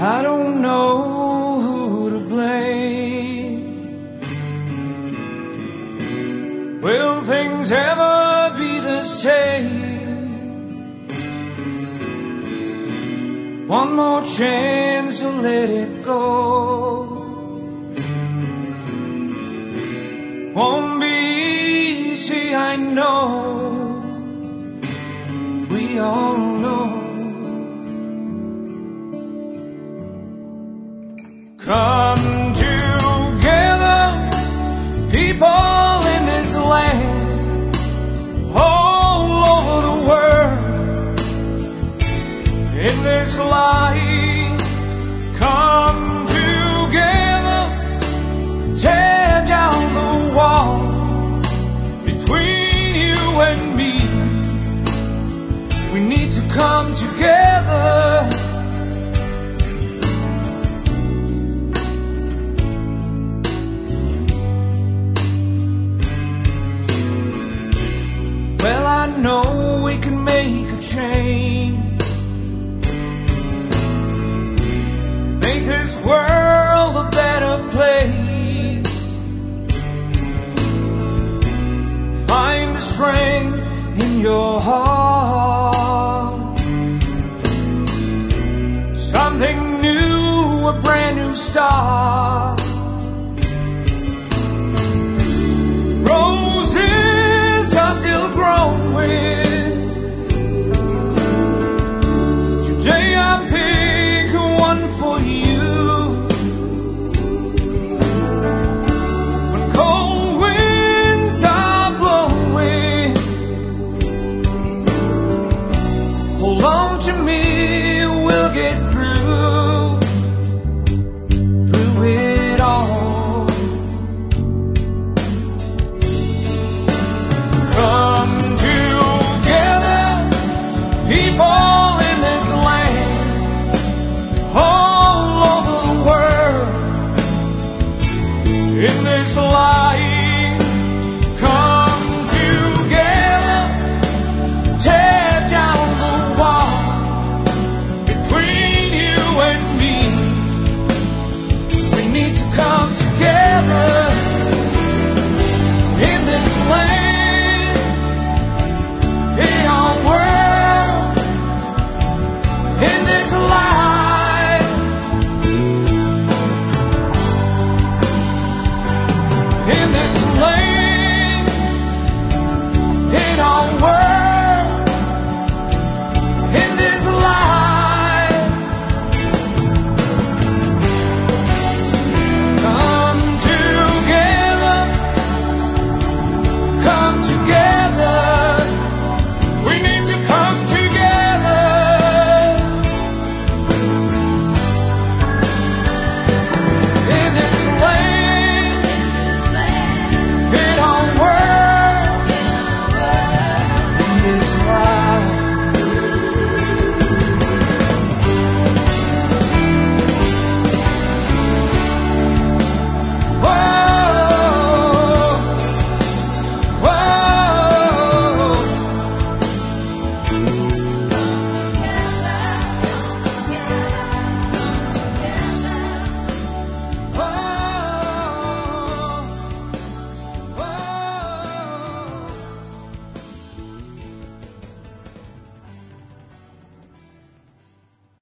I don't know who to blame. Will things ever be the same? One more chance to let it go. Won't be easy, I know. We all know. Come together, people in this land, all over the world, in this life. Come together, tear down the wall between you and me. We need to come together. Well, I know we can make a change, make this world a better place. Find the strength in your heart, something new, a brand new start.